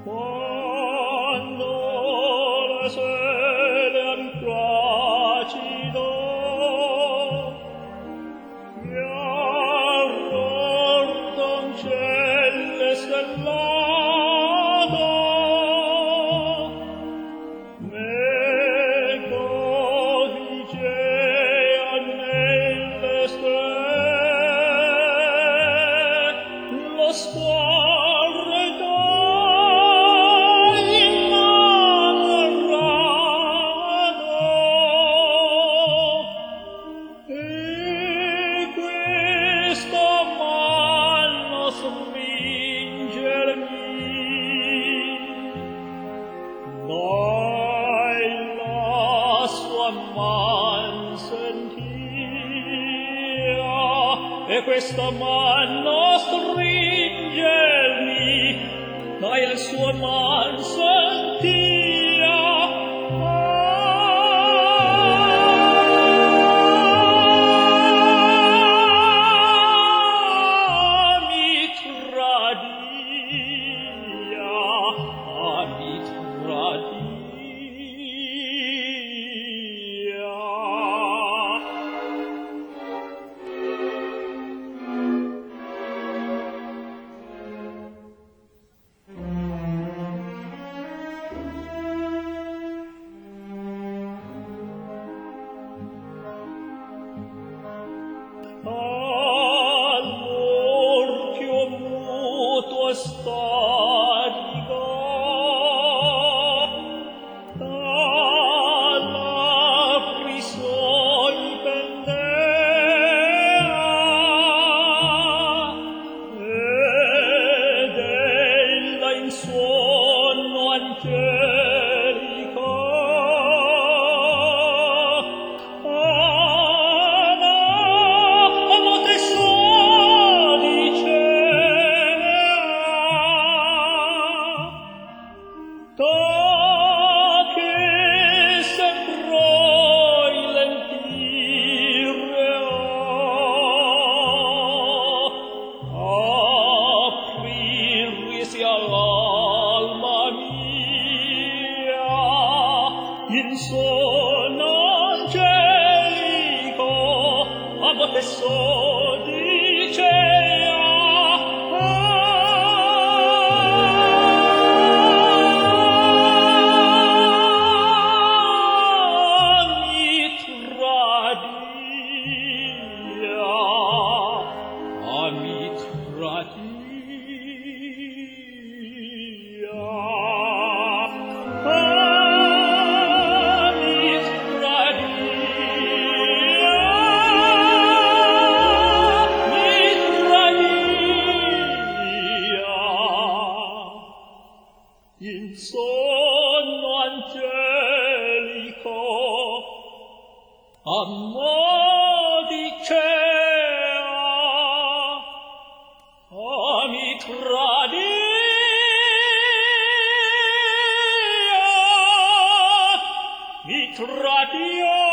Quando la sede al placido mi arrorda un cielo stellato, me corrigea nelle stelle lo squadre dai la sua man sentia, e questa mano stringermi, dai il suo man sentia. Mi tradia, mi tradia. All'orchio muto statico dalla prigione pendeva, ed ella in sonno angelico che sembrò il lentireo aprirsi all'alma mia in sonno angelico, a volte so dicea. In sonno angelico a mo' dicea, mi tradia, mi tradia.